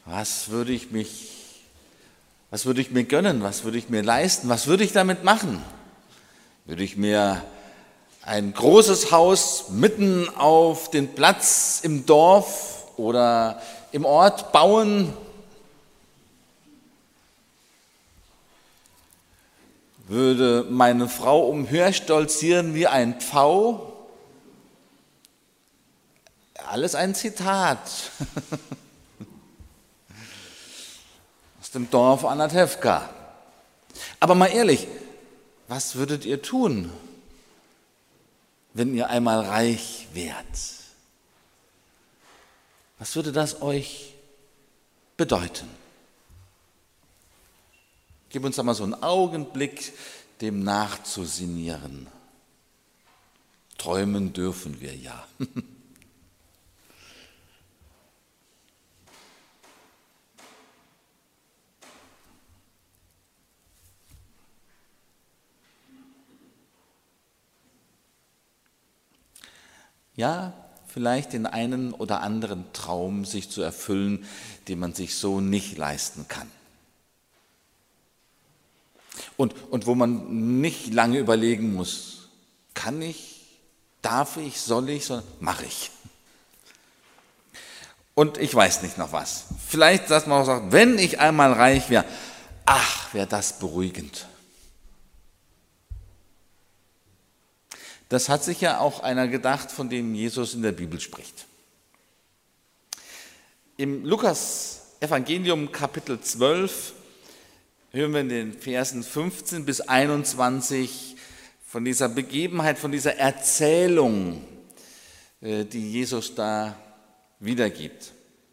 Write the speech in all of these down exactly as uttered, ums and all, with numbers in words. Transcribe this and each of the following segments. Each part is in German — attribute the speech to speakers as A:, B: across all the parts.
A: was würde ich mich, was würde ich mir gönnen, was würde ich mir leisten, was würde ich damit machen? Würde ich mir ein großes Haus mitten auf den Platz im Dorf oder im Ort bauen? Würde meine Frau umherstolzieren wie ein Pfau? Alles ein Zitat aus dem Dorf Anatevka. Aber mal ehrlich, was würdet ihr tun, wenn ihr einmal reich wärt? Was würde das euch bedeuten? Gib uns einmal so einen Augenblick, dem nachzusinnieren. Träumen dürfen wir ja. Ja, vielleicht den einen oder anderen Traum sich zu erfüllen, den man sich so nicht leisten kann. Und, und wo man nicht lange überlegen muss, kann ich, darf ich, soll ich, sondern mache ich. Und ich weiß nicht noch was. Vielleicht, dass man auch sagt, wenn ich einmal reich wäre, ach, wäre das beruhigend. Das hat sich ja auch einer gedacht, von dem Jesus in der Bibel spricht. Im Lukas-Evangelium Kapitel zwölf hören wir in den Versen fünfzehn bis einundzwanzig von dieser Begebenheit, von dieser Erzählung, die Jesus da wiedergibt.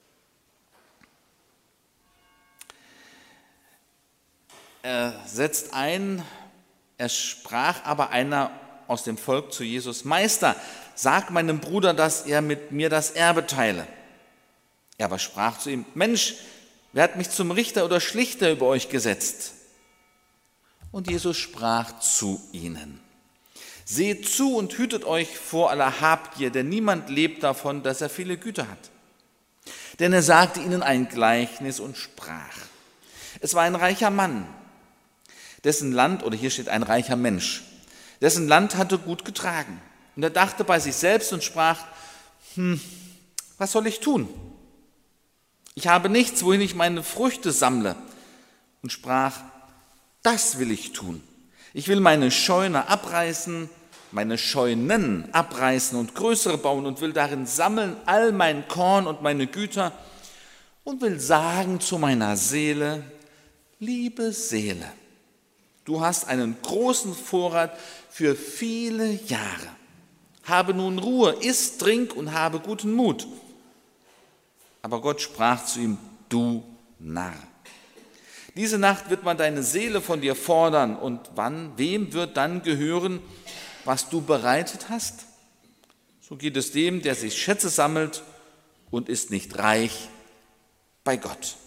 A: Er setzt ein, es sprach aber einer aus dem Volk zu Jesus: Meister, sag meinem Bruder, dass er mit mir das Erbe teile. Er aber sprach zu ihm: Mensch, wer hat mich zum Richter oder Schlichter über euch gesetzt? Und Jesus sprach zu ihnen: Seht zu und hütet euch vor aller Habgier, denn niemand lebt davon, dass er viele Güter hat. Denn er sagte ihnen ein Gleichnis und sprach: Es war ein reicher Mann, dessen Land, oder hier steht ein reicher Mensch, dessen Land hatte gut getragen. Und er dachte bei sich selbst und sprach: Hm, was soll ich tun? Ich habe nichts, wohin ich meine Früchte sammle. Und sprach: Das will ich tun. Ich will meine Scheune abreißen, meine Scheunen abreißen und größere bauen und will darin sammeln all mein Korn und meine Güter und will sagen zu meiner Seele: Liebe Seele, du hast einen großen Vorrat für viele Jahre. Habe nun Ruhe, iss, trink und habe guten Mut. Aber Gott sprach zu ihm: Du Narr, diese Nacht wird man deine Seele von dir fordern, und wann, wem wird dann gehören, was du bereitet hast? So geht es dem, der sich Schätze sammelt und ist nicht reich bei Gott.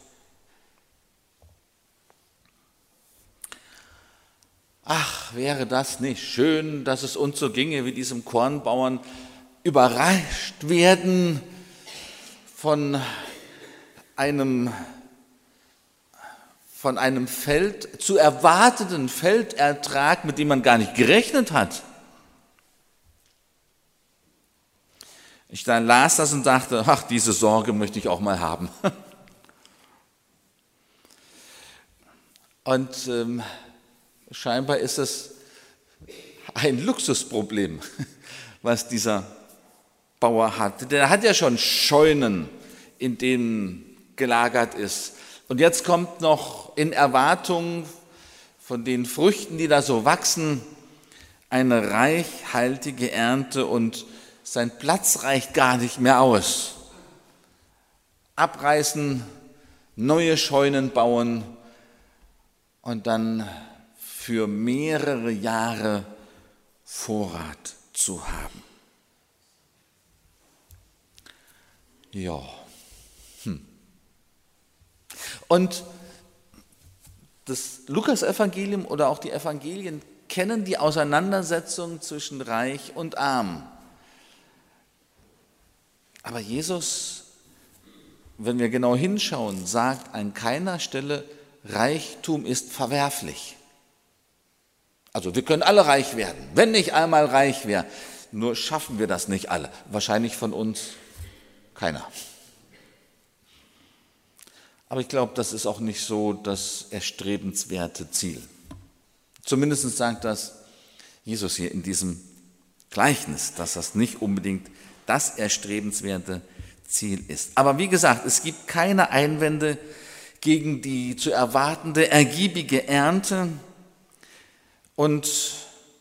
A: Ach, wäre das nicht schön, dass es uns so ginge wie diesem Kornbauern, überrascht werden von einem, von einem Feld, zu erwarteten Feldertrag, mit dem man gar nicht gerechnet hat. Ich dann las das und dachte: Ach, diese Sorge möchte ich auch mal haben. Und ähm, scheinbar ist es ein Luxusproblem, was dieser Bauer hat. Der hat ja schon Scheunen, in denen gelagert ist. Und jetzt kommt noch in Erwartung von den Früchten, die da so wachsen, eine reichhaltige Ernte, und sein Platz reicht gar nicht mehr aus. Abreißen, neue Scheunen bauen und dann für mehrere Jahre Vorrat zu haben. Ja. Hm. Und das Lukas-Evangelium oder auch die Evangelien kennen die Auseinandersetzung zwischen Reich und Arm. Aber Jesus wenn wir genau hinschauen, sagt an keiner Stelle, Reichtum ist verwerflich. Also wir können alle reich werden, wenn ich einmal reich wäre. Nur schaffen wir das nicht alle. Wahrscheinlich von uns keiner. Aber ich glaube, das ist auch nicht so das erstrebenswerte Ziel. Zumindest sagt das Jesus hier in diesem Gleichnis, dass das nicht unbedingt das erstrebenswerte Ziel ist. Aber wie gesagt, es gibt keine Einwände gegen die zu erwartende ergiebige Ernte. Und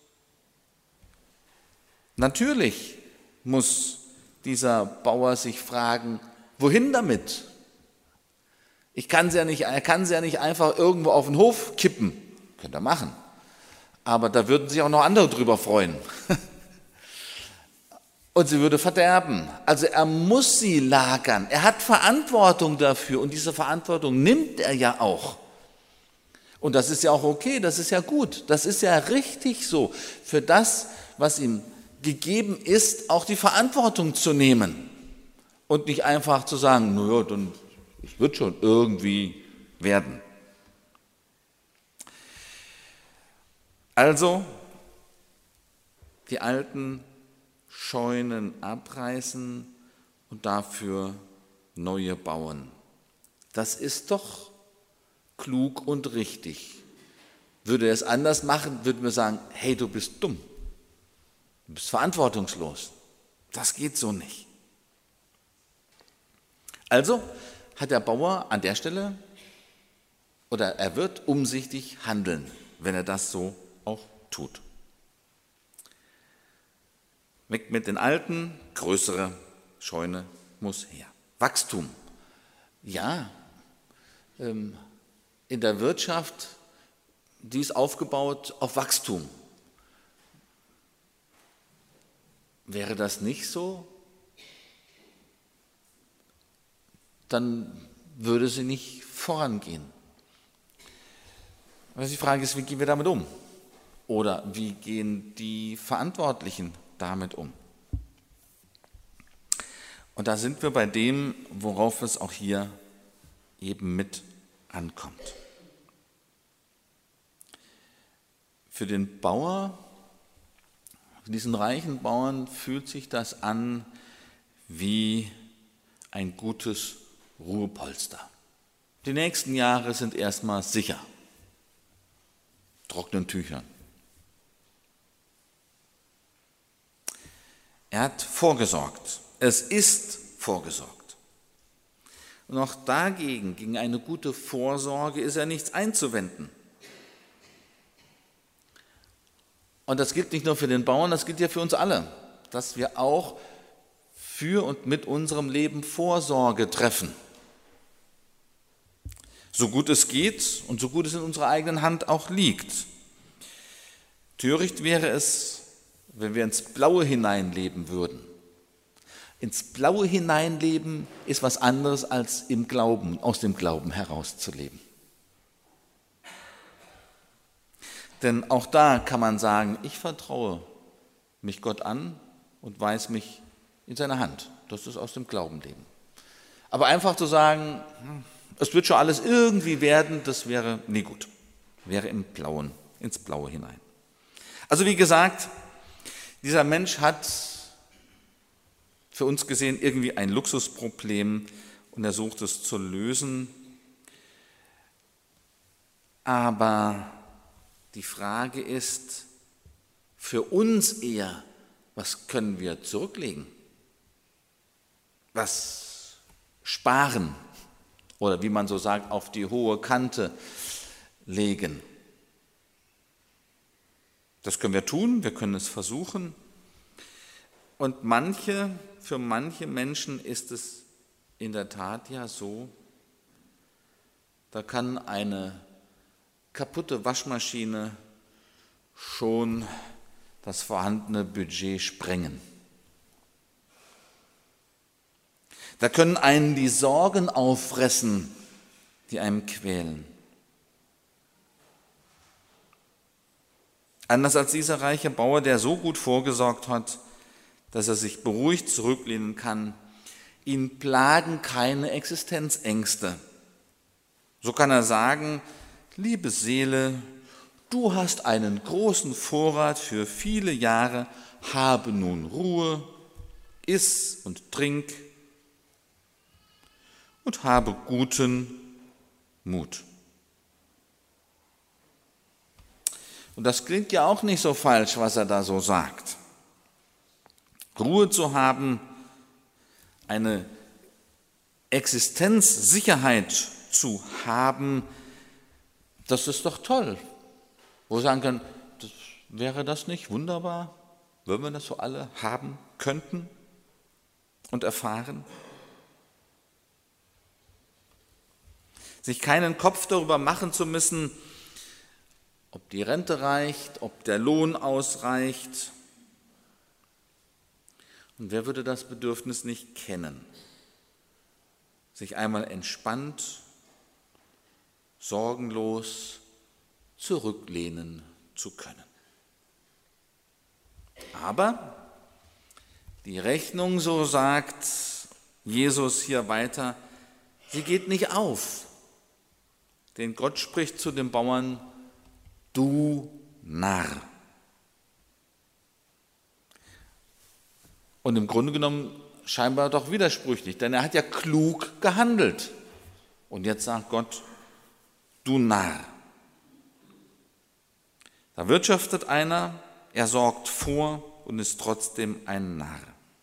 A: natürlich muss dieser Bauer sich fragen, wohin damit? Ich kann sie ja nicht, er kann sie ja nicht einfach irgendwo auf den Hof kippen. Könnte er machen. Aber da würden sich auch noch andere drüber freuen. Und sie würde verderben. Also er muss sie lagern. Er hat Verantwortung dafür und diese Verantwortung nimmt er ja auch. Und das ist ja auch okay, das ist ja gut, das ist ja richtig so, für das, was ihm gegeben ist, auch die Verantwortung zu nehmen und nicht einfach zu sagen, naja, dann es wird schon irgendwie werden. Also die alten Scheunen abreißen und dafür neue bauen. Das ist doch klug und richtig. Würde er es anders machen, würden wir sagen, hey, du bist dumm, du bist verantwortungslos. Das geht so nicht. Also hat der Bauer an der Stelle, oder er wird umsichtig handeln, wenn er das so auch tut. Weg mit den Alten, größere Scheune muss her. Wachstum. Ja, ähm, in der Wirtschaft, die ist aufgebaut auf Wachstum. Wäre das nicht so, dann würde sie nicht vorangehen. Also die Frage ist, wie gehen wir damit um? Oder wie gehen die Verantwortlichen damit um? Und da sind wir bei dem, worauf es auch hier eben mit ankommt. Für den Bauer, für diesen reichen Bauern fühlt sich das an wie ein gutes Ruhepolster. Die nächsten Jahre sind erstmal sicher. Trockenen Tüchern. Er hat vorgesorgt. Es ist vorgesorgt. Und auch dagegen, gegen eine gute Vorsorge, ist ja nichts einzuwenden. Und das gilt nicht nur für den Bauern, das gilt ja für uns alle, dass wir auch für und mit unserem Leben Vorsorge treffen. So gut es geht und so gut es in unserer eigenen Hand auch liegt. Töricht wäre es, wenn wir ins Blaue hineinleben würden. Ins Blaue hineinleben ist was anderes als im Glauben, aus dem Glauben herauszuleben. Denn auch da kann man sagen, ich vertraue mich Gott an und weiß mich in seiner Hand. Das ist aus dem Glauben leben. Aber einfach zu sagen, es wird schon alles irgendwie werden, das wäre nie gut. Wäre im Blauen, ins Blaue hinein. Also wie gesagt, dieser Mensch hat für uns gesehen irgendwie ein Luxusproblem und er sucht es zu lösen. Aber die Frage ist für uns eher, was können wir zurücklegen? Was sparen oder wie man so sagt, auf die hohe Kante legen? Das können wir tun, wir können es versuchen. Und manche, für manche Menschen ist es in der Tat ja so, da kann eine kaputte Waschmaschine schon das vorhandene Budget sprengen. Da können einen die Sorgen auffressen, die einem quälen. Anders als dieser reiche Bauer, der so gut vorgesorgt hat, dass er sich beruhigt zurücklehnen kann, ihn plagen keine Existenzängste. So kann er sagen, liebe Seele, du hast einen großen Vorrat für viele Jahre, habe nun Ruhe, iss und trink und habe guten Mut. Und das klingt ja auch nicht so falsch, was er da so sagt. Ruhe zu haben, eine Existenzsicherheit zu haben, das ist doch toll. Wo wir sagen können, das, wäre das nicht wunderbar, wenn wir das so alle haben könnten und erfahren? Sich keinen Kopf darüber machen zu müssen, ob die Rente reicht, ob der Lohn ausreicht. Und wer würde das Bedürfnis nicht kennen, sich einmal entspannt, sorgenlos zurücklehnen zu können? Aber die Rechnung, so sagt Jesus hier weiter, sie geht nicht auf. Denn Gott spricht zu den Bauern, du Narr. Und im Grunde genommen scheinbar doch widersprüchlich, denn er hat ja klug gehandelt. Und jetzt sagt Gott, du Narr. Da wirtschaftet einer, er sorgt vor und ist trotzdem ein Narr.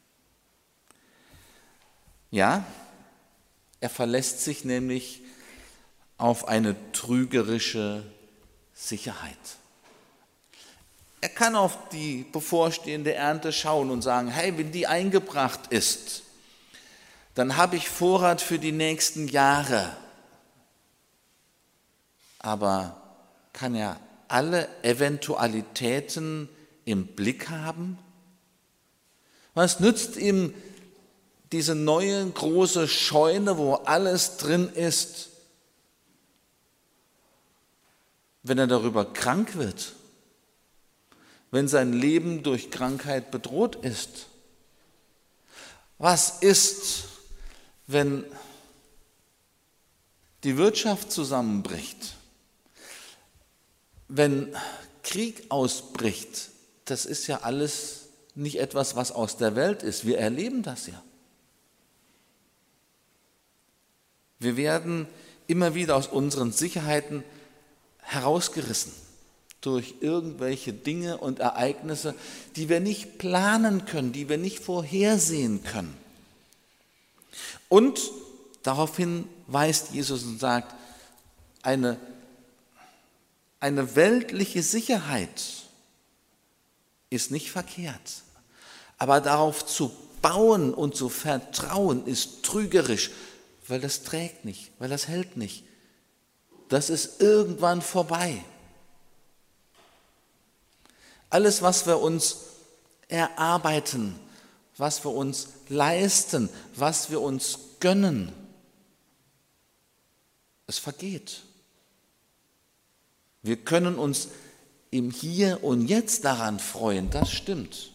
A: Ja, er verlässt sich nämlich auf eine trügerische Sicherheit. Er kann auf die bevorstehende Ernte schauen und sagen, hey, wenn die eingebracht ist, dann habe ich Vorrat für die nächsten Jahre. Aber kann er alle Eventualitäten im Blick haben? Was nützt ihm diese neue große Scheune, wo alles drin ist, wenn er darüber krank wird, wenn sein Leben durch Krankheit bedroht ist? Was ist, wenn die Wirtschaft zusammenbricht, wenn Krieg ausbricht? Das ist ja alles nicht etwas, was aus der Welt ist. Wir erleben das ja. Wir werden immer wieder aus unseren Sicherheiten herausgerissen durch irgendwelche Dinge und Ereignisse, die wir nicht planen können, die wir nicht vorhersehen können. Und daraufhin weist Jesus und sagt, eine, eine weltliche Sicherheit ist nicht verkehrt, aber darauf zu bauen und zu vertrauen ist trügerisch, weil das trägt nicht, weil das hält nicht. Das ist irgendwann vorbei. Alles, was wir uns erarbeiten, was wir uns leisten, was wir uns gönnen, es vergeht. Wir können uns im Hier und Jetzt daran freuen, das stimmt.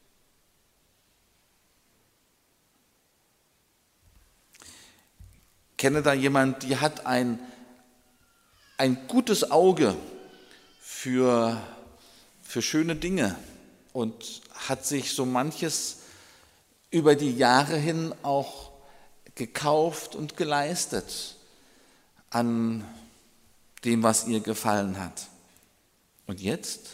A: Ich kenne da jemand, die hat ein, ein gutes Auge für, für schöne Dinge und hat sich so manches über die Jahre hin auch gekauft und geleistet an dem, was ihr gefallen hat. Und jetzt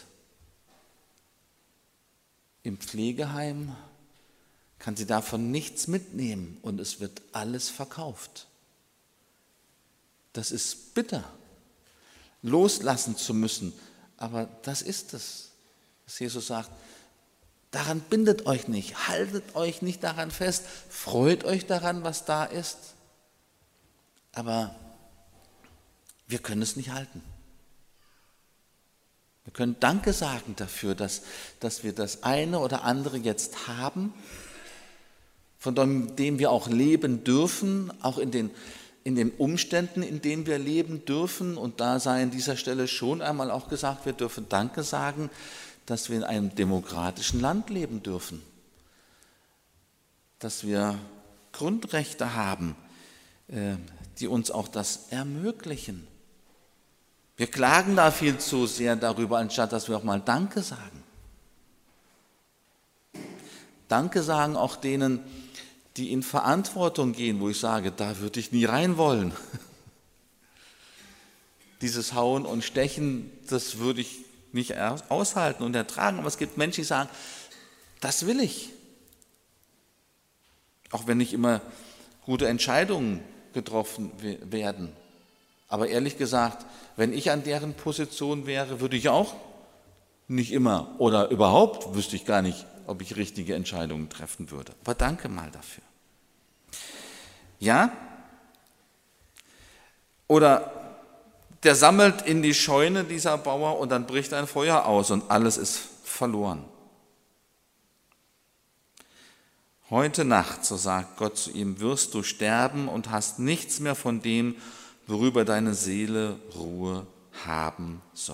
A: im Pflegeheim kann sie davon nichts mitnehmen und es wird alles verkauft. Das ist bitter, loslassen zu müssen, aber das ist es, was Jesus sagt. Daran bindet euch nicht, haltet euch nicht daran fest, freut euch daran, was da ist, aber wir können es nicht halten. Wir können Danke sagen dafür, dass, dass wir das eine oder andere jetzt haben, von dem, dem wir auch leben dürfen, auch in den, in den Umständen, in denen wir leben dürfen. Und da sei an dieser Stelle schon einmal auch gesagt, wir dürfen Danke sagen, dass wir in einem demokratischen Land leben dürfen, dass wir Grundrechte haben, die uns auch das ermöglichen. Wir klagen da viel zu sehr darüber, anstatt dass wir auch mal Danke sagen. Danke sagen auch denen, die in Verantwortung gehen, wo ich sage, da würde ich nie rein wollen. Dieses Hauen und Stechen, das würde ich nicht aushalten und ertragen. Aber es gibt Menschen, die sagen, das will ich. Auch wenn nicht immer gute Entscheidungen getroffen werden. Aber ehrlich gesagt, wenn ich an deren Position wäre, würde ich auch nicht immer oder überhaupt wüsste ich gar nicht, ob ich richtige Entscheidungen treffen würde. Aber danke mal dafür. Ja? Oder der sammelt in die Scheune, dieser Bauer, und dann bricht ein Feuer aus und alles ist verloren. Heute Nacht, so sagt Gott zu ihm, wirst du sterben und hast nichts mehr von dem, worüber deine Seele Ruhe haben soll.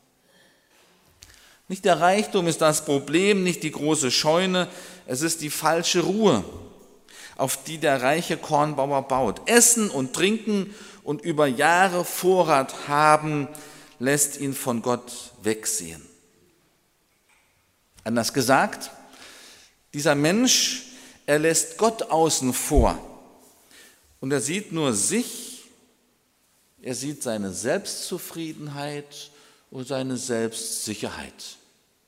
A: Nicht der Reichtum ist das Problem, nicht die große Scheune, es ist die falsche Ruhe, auf die der reiche Kornbauer baut. Essen und Trinken und über Jahre Vorrat haben, lässt ihn von Gott wegsehen. Anders gesagt, dieser Mensch, er lässt Gott außen vor und er sieht nur sich, er sieht seine Selbstzufriedenheit und seine Selbstsicherheit.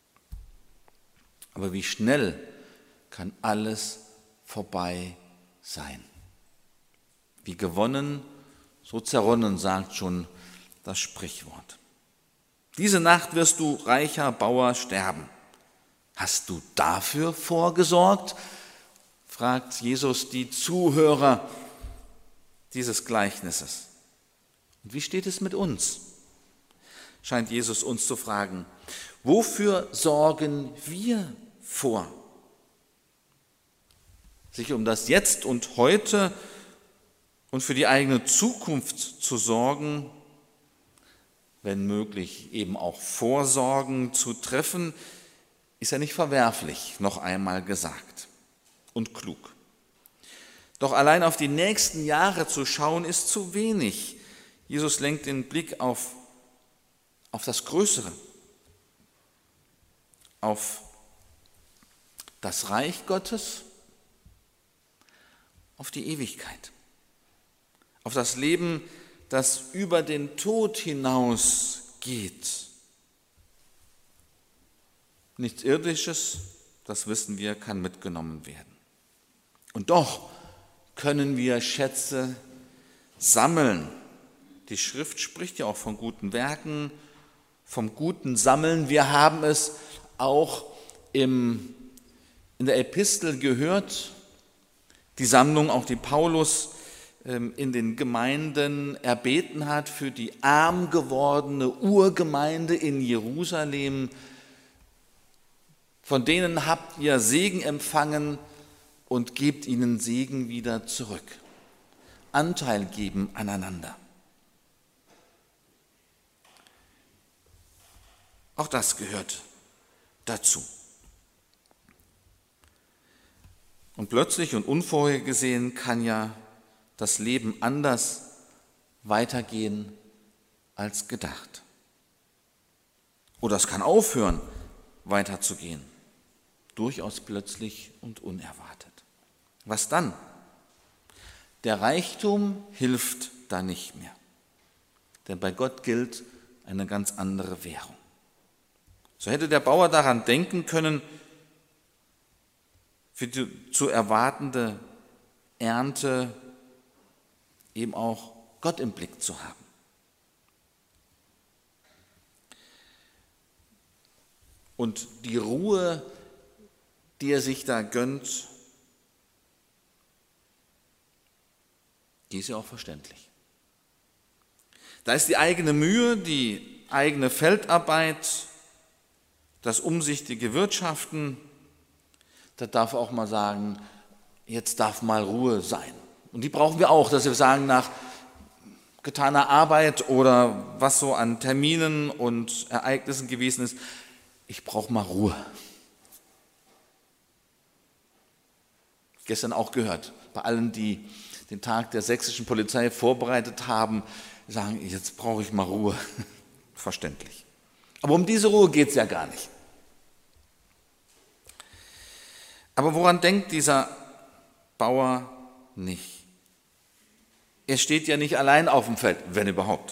A: Aber wie schnell kann alles vorbei sein? Wie gewonnen, so zerronnen, sagt schon das Sprichwort. Diese Nacht wirst du, reicher Bauer, sterben. Hast du dafür vorgesorgt? Fragt Jesus die Zuhörer dieses Gleichnisses. Und wie steht es mit uns? Scheint Jesus uns zu fragen, wofür sorgen wir vor? Sich um das Jetzt und Heute und für die eigene Zukunft zu sorgen, wenn möglich eben auch Vorsorgen zu treffen, ist ja nicht verwerflich, noch einmal gesagt, und klug. Doch allein auf die nächsten Jahre zu schauen, ist zu wenig. Jesus lenkt den Blick auf, auf das Größere, auf das Reich Gottes, auf die Ewigkeit, auf das Leben, das über den Tod hinausgeht. Nichts Irdisches, das wissen wir, kann mitgenommen werden. Und doch können wir Schätze sammeln. Die Schrift spricht ja auch von guten Werken, vom guten Sammeln. Wir haben es auch im, in der Epistel gehört, die Sammlung, auch die Paulus in den Gemeinden erbeten hat für die arm gewordene Urgemeinde in Jerusalem. Von denen habt ihr Segen empfangen und gebt ihnen Segen wieder zurück. Anteil geben aneinander. Auch das gehört dazu. Und plötzlich und unvorhergesehen kann ja das Leben anders weitergehen als gedacht. Oder es kann aufhören, weiterzugehen. Durchaus plötzlich und unerwartet. Was dann? Der Reichtum hilft da nicht mehr. Denn bei Gott gilt eine ganz andere Währung. So hätte der Bauer daran denken können, für die zu erwartende Ernte eben auch Gott im Blick zu haben. Und die Ruhe, die er sich da gönnt, die ist ja auch verständlich. Da ist die eigene Mühe, die eigene Feldarbeit, das umsichtige Wirtschaften. Da darf auch mal sagen, jetzt darf mal Ruhe sein. Und die brauchen wir auch, dass wir sagen, nach getaner Arbeit oder was so an Terminen und Ereignissen gewesen ist, ich brauche mal Ruhe. Gestern auch gehört, bei allen, die den Tag der sächsischen Polizei vorbereitet haben, sagen, jetzt brauche ich mal Ruhe. Verständlich. Aber um diese Ruhe geht es ja gar nicht. Aber woran denkt dieser Bauer nicht? Er steht ja nicht allein auf dem Feld, wenn überhaupt.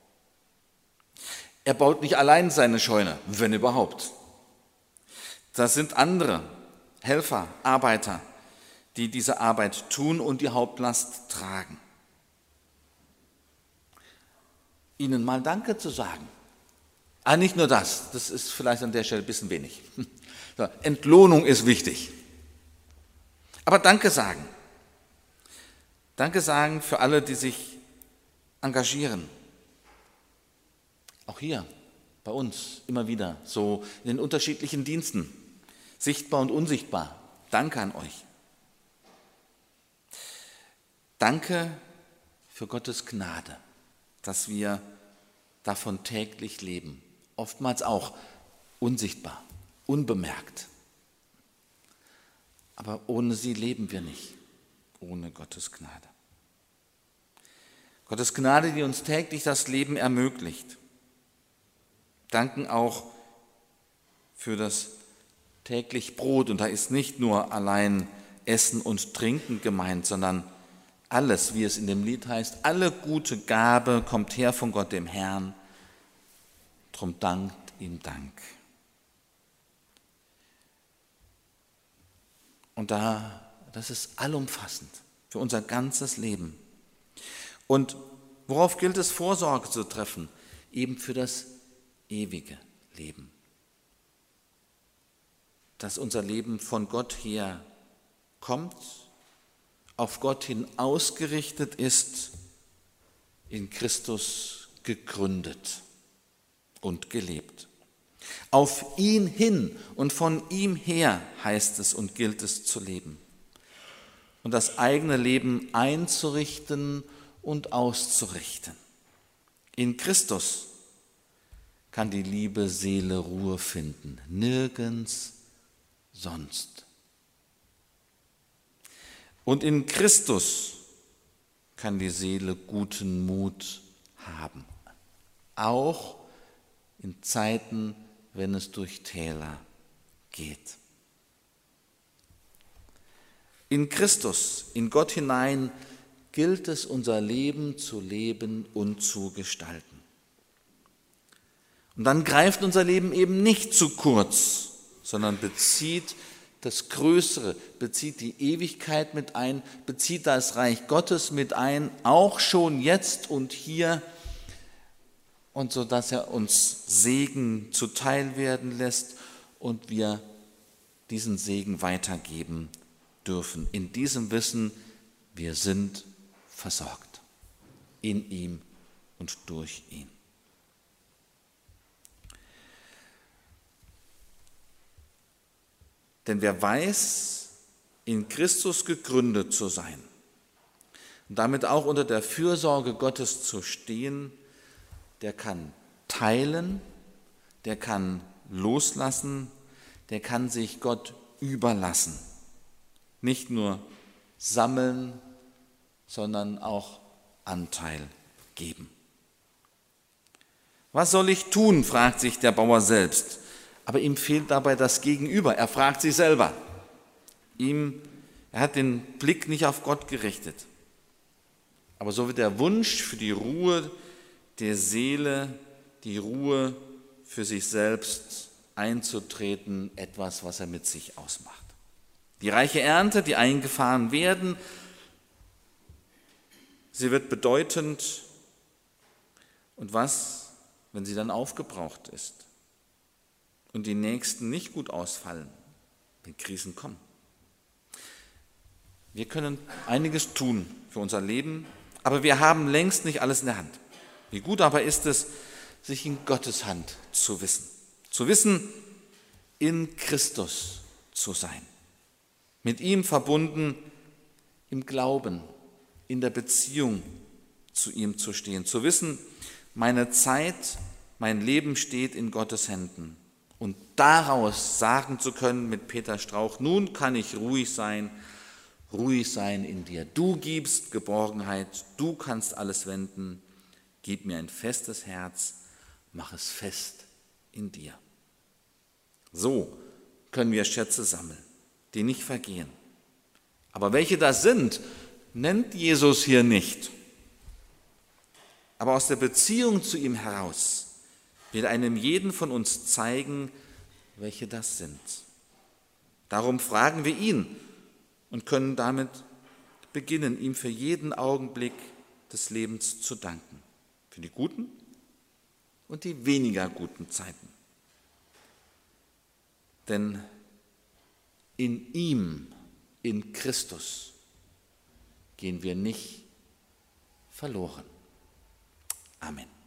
A: Er baut nicht allein seine Scheune, wenn überhaupt. Das sind andere Helfer, Arbeiter, die diese Arbeit tun und die Hauptlast tragen. Ihnen mal Danke zu sagen. Ah, nicht nur das, das ist vielleicht an der Stelle ein bisschen wenig. So, Entlohnung ist wichtig. Aber Danke sagen. Danke sagen für alle, die sich engagieren. Auch hier bei uns immer wieder, so in den unterschiedlichen Diensten, sichtbar und unsichtbar. Danke an euch. Danke für Gottes Gnade, dass wir davon täglich leben. Oftmals auch unsichtbar, unbemerkt. Aber ohne sie leben wir nicht, ohne Gottes Gnade. Gottes Gnade, die uns täglich das Leben ermöglicht. Danken auch für das täglich Brot. Und da ist nicht nur allein Essen und Trinken gemeint, sondern alles, wie es in dem Lied heißt, alle gute Gabe kommt her von Gott dem Herrn. Drum dankt ihm Dank. Und da, das ist allumfassend für unser ganzes Leben. Und worauf gilt es, Vorsorge zu treffen? Eben für das ewige Leben. Dass unser Leben von Gott her kommt, auf Gott hin ausgerichtet ist, in Christus gegründet und gelebt. Auf ihn hin und von ihm her heißt es und gilt es zu leben. Und das eigene Leben einzurichten und auszurichten. In Christus kann die liebe Seele Ruhe finden, nirgends sonst. Und in Christus kann die Seele guten Mut haben, auch in Zeiten, wenn es durch Täler geht. In Christus, in Gott hinein, gilt es, unser Leben zu leben und zu gestalten. Und dann greift unser Leben eben nicht zu kurz, sondern bezieht das Größere, bezieht die Ewigkeit mit ein, bezieht das Reich Gottes mit ein, auch schon jetzt und hier, und so dass er uns Segen zuteil werden lässt und wir diesen Segen weitergeben dürfen. In diesem Wissen, wir sind versorgt. In ihm und durch ihn. Denn wer weiß, in Christus gegründet zu sein und damit auch unter der Fürsorge Gottes zu stehen, der kann teilen, der kann loslassen, der kann sich Gott überlassen. Nicht nur sammeln, sondern auch Anteil geben. Was soll ich tun, fragt sich der Bauer selbst. Aber ihm fehlt dabei das Gegenüber. Er fragt sich selber. Ihm, er hat den Blick nicht auf Gott gerichtet. Aber so wird der Wunsch für die Ruhe der Seele, die Ruhe für sich selbst einzutreten, etwas, was er mit sich ausmacht. Die reiche Ernte, die eingefahren werden, sie wird bedeutend. Und was, wenn sie dann aufgebraucht ist? Und die nächsten nicht gut ausfallen, wenn Krisen kommen. Wir können einiges tun für unser Leben, aber wir haben längst nicht alles in der Hand. Wie gut aber ist es, sich in Gottes Hand zu wissen. Zu wissen, in Christus zu sein. Mit ihm verbunden im Glauben, in der Beziehung zu ihm zu stehen. Zu wissen, meine Zeit, mein Leben steht in Gottes Händen. Und daraus sagen zu können mit Peter Strauch, nun kann ich ruhig sein, ruhig sein in dir. Du gibst Geborgenheit, du kannst alles wenden. Gib mir ein festes Herz, mach es fest in dir. So können wir Schätze sammeln, die nicht vergehen. Aber welche das sind, nennt Jesus hier nicht. Aber aus der Beziehung zu ihm heraus will einem jeden von uns zeigen, welche das sind. Darum fragen wir ihn und können damit beginnen, ihm für jeden Augenblick des Lebens zu danken. Für die guten und die weniger guten Zeiten. Denn in ihm, in Christus, gehen wir nicht verloren. Amen.